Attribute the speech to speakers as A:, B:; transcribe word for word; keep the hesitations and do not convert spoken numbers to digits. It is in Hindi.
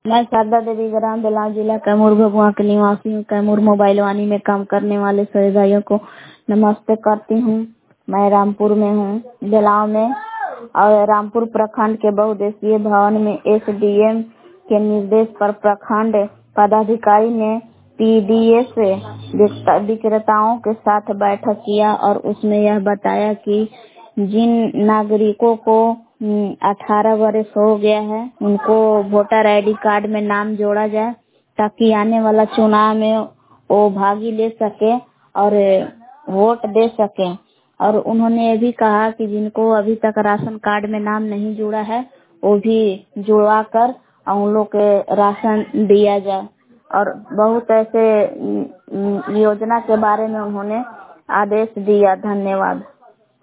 A: मैं शारदा देवी ग्राम बेलाव जिला कैमूर भभुआ के निवासी हूँ। कैमूर मोबाइल वानी में काम करने वाले सभी भाइयों को नमस्ते करती हूँ। मैं रामपुर में हूँ, बेलाव में, और रामपुर प्रखंड के बहुउद्देशीय भवन में एसडीएम के निर्देश पर प्रखंड पदाधिकारी ने पीडीएस विक्रेताओं के साथ बैठक किया और उसमें यह बताया कि जिन नागरिकों को अठारह वर्ष हो गया है उनको वोटर आईडी कार्ड में नाम जोड़ा जाए ताकि आने वाला चुनाव में वो भागी ले सके और वोट दे सके। और उन्होंने ये भी कहा कि जिनको अभी तक राशन कार्ड में नाम नहीं जुड़ा है वो भी जुड़वा कर उन लोग के राशन दिया जाए। और बहुत ऐसे योजना के बारे में उन्होंने आदेश दिया। धन्यवाद।